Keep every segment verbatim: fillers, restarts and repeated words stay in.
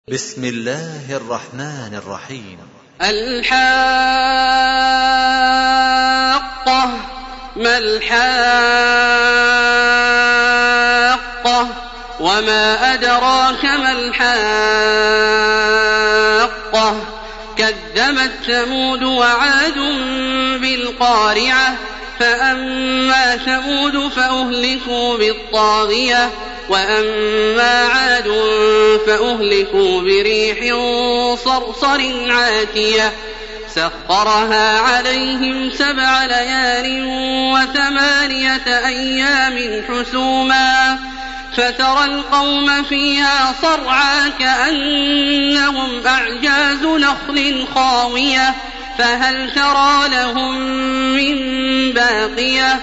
بسم الله الرحمن الرحيم. الحاقة. ما الحاقة وما أدراك ما الحاقة. كذبت ثمود وعاد بالقارعة فأما ثمود فأهلكوا بالطاغية وأما عاد فأهلكوا بريح صرصر عاتية سخرها عليهم سبع ليال وثمانية أيام حسوما فترى القوم فيها صرعى كأنهم أعجاز نخل خاوية فهل ترى لهم من باقية.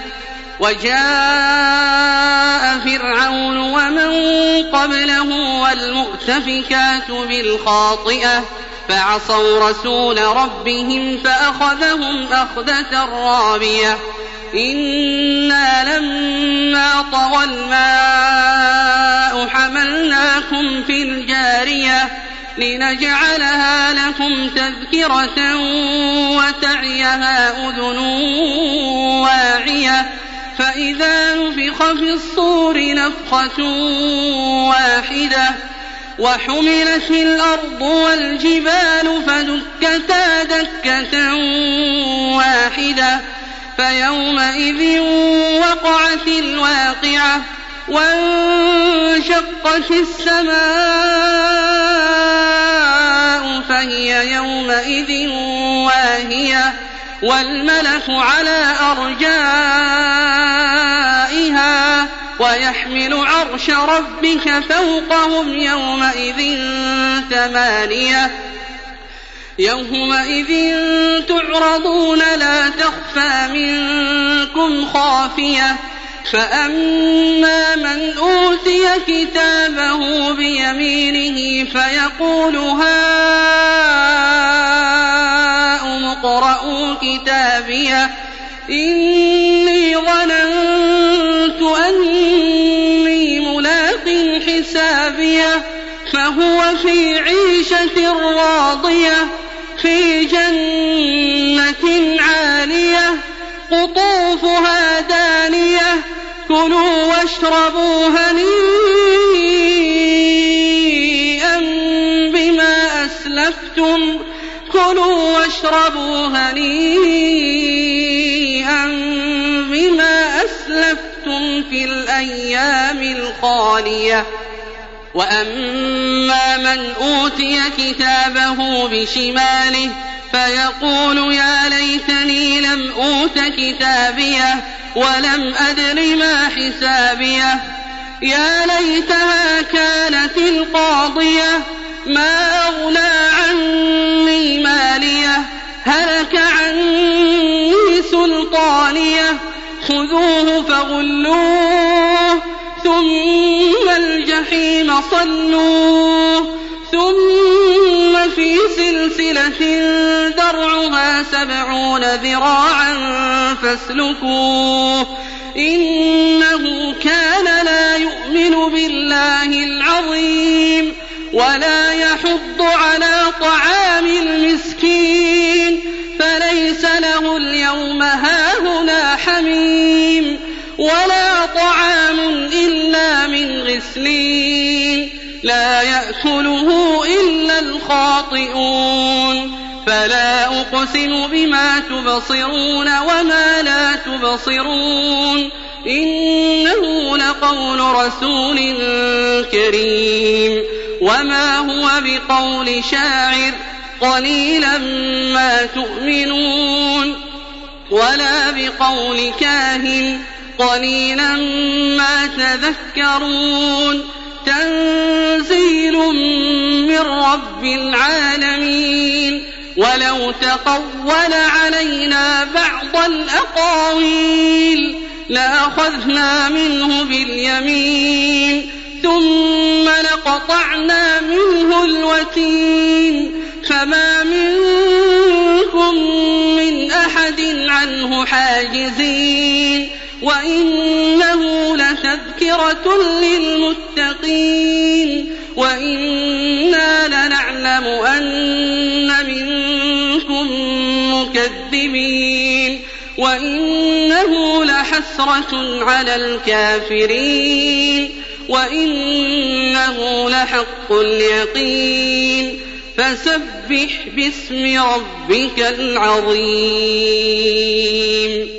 وجاء فرعون ومن قبله والمؤتفكات بالخاطئة فعصوا رسول ربهم فأخذهم أخذة رابية. إنا لما طغى الماء حملناكم في الجارية لنجعلها لكم تذكرة وتعيها أذن واعية فإذا نفخ في الصور نفخة واحدة وحملت الأرض والجبال فدكتا دكة واحدة فيومئذ وقعت الواقعة وانشقت السماء فهي يومئذ واهية والملك على أرجائها ويحمل عرش ربك فوقهم يومئذ ثمانية يومئذ تعرضون لا تخفى منكم خافية. فأما من أوتي كتابه بيمينه فيقول هاؤم اقرءوا كتابيه إني ظننت أني ملاق حسابيه فهو في عيشة راضية في جنة عالية قطوفها دانية كلوا واشربوا هنيئا بما أسلفتم كلوا واشربوا هنيئا بما أسلفتم في الأيام الخالية. وأما من أوتي كتابه بشماله فيقول يا ليتني لم أوت كتابيه ولم أدر ما حسابيه يا ليتها كانت القاضية ما أغنى عني ماليه هلك عني سلطانيه خذوه فغلوه ثم الجحيم صلوه ثم في سلسلة درعها سبعون ذراعا فاسلكوه إنه كان لا يؤمن بالله العظيم ولا يحض على طعام المسكين فليس له اليوم هاهنا حميم ولا طعام إلا من غسلين لا يأكله إلا الخاطئون. فلا أقسم بما تبصرون وما لا تبصرون إنه لقول رسول كريم وما هو بقول شاعر قليلا ما تؤمنون ولا بقول كاهن قليلا ما تذكرون تنزيل من رب العالمين. ولو تقول علينا بعض الأقاويل لأخذنا منه باليمين ثم لقطعنا منه الوتين فما منكم من أحد عنه حاجزين وإنه لتذكرة للمتقين وإنا يعلم أن منكم مكذبين وإنه لحسرة على الكافرين وإنه لحق اليقين فسبح باسم ربك العظيم